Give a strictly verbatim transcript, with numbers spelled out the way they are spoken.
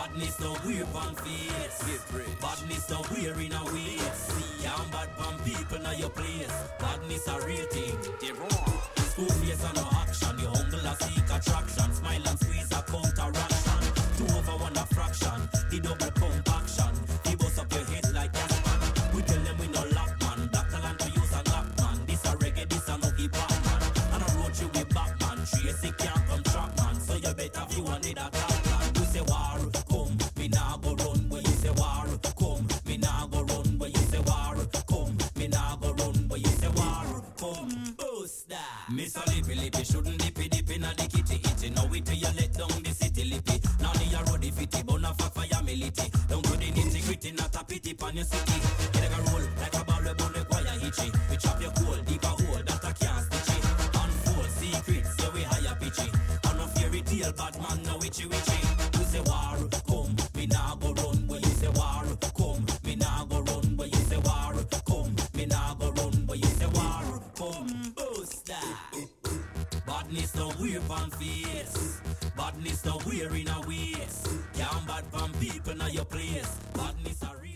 Badness no wear on face. Badness no wear in a waist. Can't bad from people now your place. Badness a real thing. They wrong. School face and no action. You humble a seek attraction. Smile and squeeze a counteraction. Two over one a fraction. The double pump action. He bust up your head like gas man. We tell them we no lock man. Doctor land to use a lock man. This a reggae, this a no hip hop man. And I road you with back man. Tracy can't come track man. So you better view and need a top plan. You say war, come, me nah go run. But you say war, come, me nah go run. But you say war, come, me nah go run. But you say war, come, boost that. Miss a lippy lippy, shouldn't dippy dip in a the kitty itty. Now we till you let down the city lippy. Now the a road the fitty, bun a fa fire mility. Don't do the nitty gritty, not a pity pan your city. You like a roll, like a ball, we bun the choir hitchy. We chop your coal, deep a hole, that a can't stitch it. Unfold secrets, so we higher pitchy. On a fairy tale, bad man, no witchy witchy. You say war, come, me nah go run. But you say war, come, me nah go run. But you say war, come, me nah go run. But you say war, come, boost that. Badness no wear on face. Badness no wear in a waist. Can't bad from people now your place. Badness a real